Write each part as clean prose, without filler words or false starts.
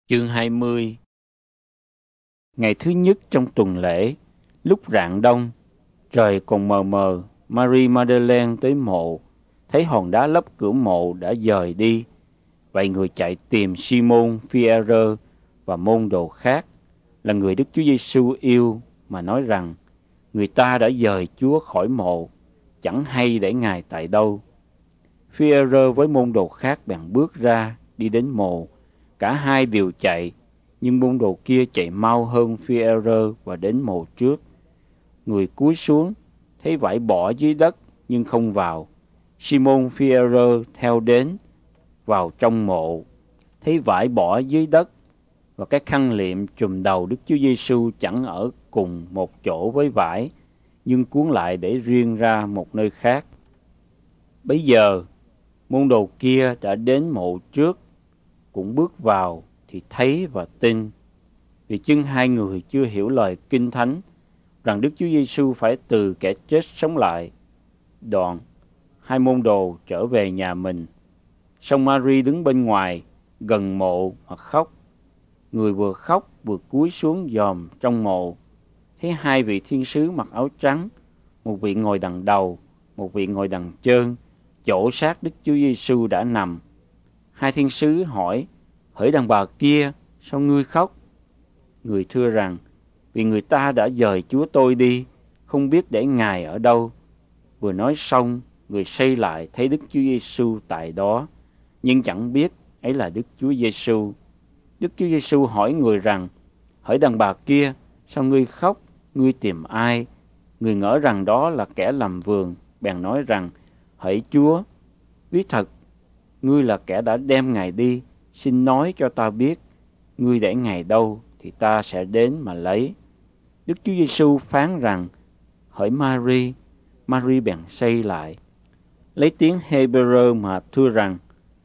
Chương 20. Ngày thứ nhất trong tuần lễ, lúc rạng đông, trời còn mờ mờ, Marie Madeleine tới mộ, thấy hòn đá lấp cửa mộ đã dời đi. Vậy người chạy tìm Simon Pierre và môn đồ khác là người Đức Chúa Giêsu yêu mà nói rằng người ta đã dời Chúa khỏi mộ, chẳng hay để Ngài tại đâu. Pierre với môn đồ khác bèn bước ra đi đến mộ, cả hai đều chạy, nhưng môn đồ kia chạy mau hơn Pierre và đến mộ trước. Người cúi xuống, thấy vải bỏ dưới đất nhưng không vào. Simon Pierre theo đến, vào trong mộ, thấy vải bỏ dưới đất và cái khăn liệm trùm đầu Đức Chúa Giêsu chẳng ở cùng một chỗ với vải, nhưng cuốn lại để riêng ra một nơi khác. Bấy giờ, môn đồ kia đã đến mộ trước, cũng bước vào thì thấy và tin. Vì chưng hai người chưa hiểu lời Kinh Thánh rằng Đức Chúa Giêsu phải từ kẻ chết sống lại. Đoạn, hai môn đồ trở về nhà mình. Song Marie đứng bên ngoài gần mộ mà khóc. Người vừa khóc vừa cúi xuống dòm trong mộ, thấy hai vị thiên sứ mặc áo trắng, một vị ngồi đằng đầu, một vị ngồi đằng chơn, chỗ sát Đức Chúa Giêsu đã nằm. Hai thiên sứ hỏi: "Hỡi đàn bà kia, sao ngươi khóc?" Người thưa rằng: "Vì người ta đã dời Chúa tôi đi, không biết để Ngài ở đâu." Vừa nói xong, người xây lại thấy Đức Chúa Giêsu tại đó, nhưng chẳng biết ấy là Đức Chúa Giêsu. Đức Chúa Giêsu hỏi người rằng: "Hỡi đàn bà kia, sao ngươi khóc? Ngươi tìm ai?" Người ngỡ rằng đó là kẻ làm vườn, bèn nói rằng: "Hỡi Chúa, ví thật, ngươi là kẻ đã đem Ngài đi, xin nói cho ta biết, ngươi để Ngài đâu thì ta sẽ đến mà lấy." Đức Chúa Giêsu phán rằng: "Hỡi Marie." Marie bèn xây lại, lấy tiếng Hebrew mà thưa rằng: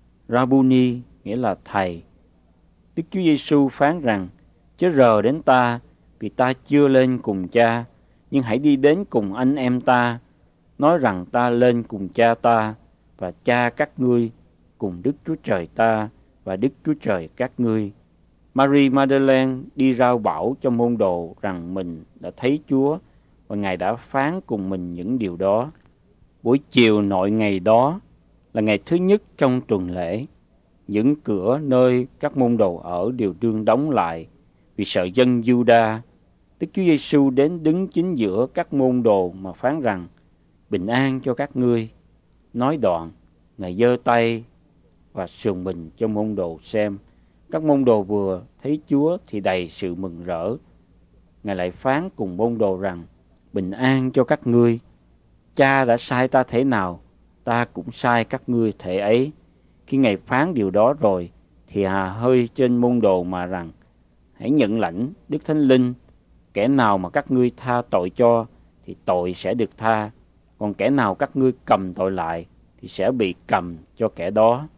Rabuni, nghĩa là thầy. Đức Chúa Giêsu phán rằng: "Chớ rờ đến ta, vì ta chưa lên cùng Cha, nhưng hãy đi đến cùng anh em ta, nói rằng ta lên cùng Cha ta và Cha các ngươi, cùng Đức Chúa Trời ta và Đức Chúa Trời các ngươi." Marie Madeleine đi rao bảo cho môn đồ rằng mình đã thấy Chúa và Ngài đã phán cùng mình những điều đó. Buổi chiều nội ngày đó là ngày thứ nhất trong tuần lễ. Những cửa nơi các môn đồ ở đều đương đóng lại vì sợ dân Giu-đa. Đức Chúa Giêsu đến đứng chính giữa các môn đồ mà phán rằng: "Bình an cho các ngươi." Nói đoạn, Ngài giơ tay và sườn mình cho môn đồ xem. Các môn đồ vừa thấy Chúa thì đầy sự mừng rỡ. Ngài lại phán cùng môn đồ rằng: "Bình an cho các ngươi. Cha đã sai ta thế nào, ta cũng sai các ngươi thể ấy." Khi Ngài phán điều đó rồi, thì hà hơi trên môn đồ mà rằng: "Hãy nhận lãnh Đức Thánh Linh. Kẻ nào mà các ngươi tha tội cho, thì tội sẽ được tha. Còn kẻ nào các ngươi cầm tội lại, thì sẽ bị cầm cho kẻ đó."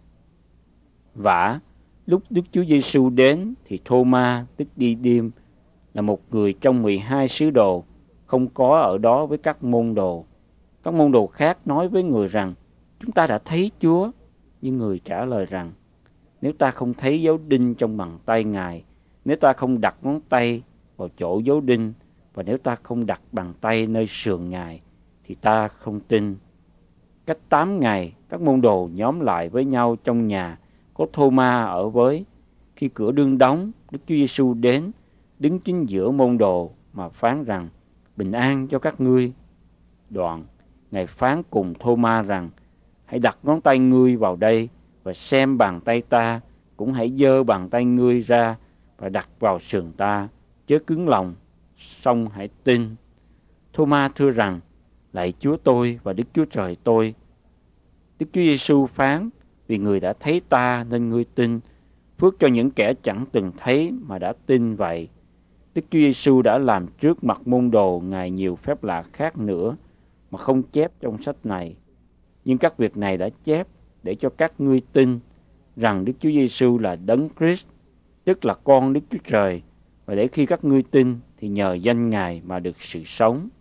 Vả, lúc Đức Chúa Giêsu đến, thì Thô-ma, tức Đi-điêm, là một người trong 12 sứ đồ, không có ở đó với các môn đồ. Các môn đồ khác nói với người rằng: "Chúng ta đã thấy Chúa." Nhưng người trả lời rằng: "Nếu ta không thấy dấu đinh trong bàn tay Ngài, nếu ta không đặt ngón tay vào chỗ dấu đinh, và nếu ta không đặt bàn tay nơi sườn Ngài, thì ta không tin." Cách 8 ngày, các môn đồ nhóm lại với nhau trong nhà, có Thô-ma ở với. Khi cửa đương đóng, Đức Chúa Giêsu đến, đứng chính giữa môn đồ mà phán rằng: "Bình an cho các ngươi." Đoạn, Ngài phán cùng Thô-ma rằng: "Hãy đặt ngón tay ngươi vào đây và xem bàn tay ta, cũng hãy giơ bàn tay ngươi ra và đặt vào sườn ta, chớ cứng lòng, song hãy tin." Thô-ma thưa rằng: "Lạy Chúa tôi và Đức Chúa Trời tôi." Đức Chúa Giêsu phán: "Vì người đã thấy ta nên ngươi tin. Phước cho những kẻ chẳng từng thấy mà đã tin vậy." Đức Chúa Giêsu đã làm trước mặt môn đồ Ngài nhiều phép lạ khác nữa mà không chép trong sách này. Nhưng các việc này đã chép để cho các ngươi tin rằng Đức Chúa Giêsu là Đấng Christ, tức là Con Đức Chúa Trời, và để khi các ngươi tin thì nhờ danh Ngài mà được sự sống.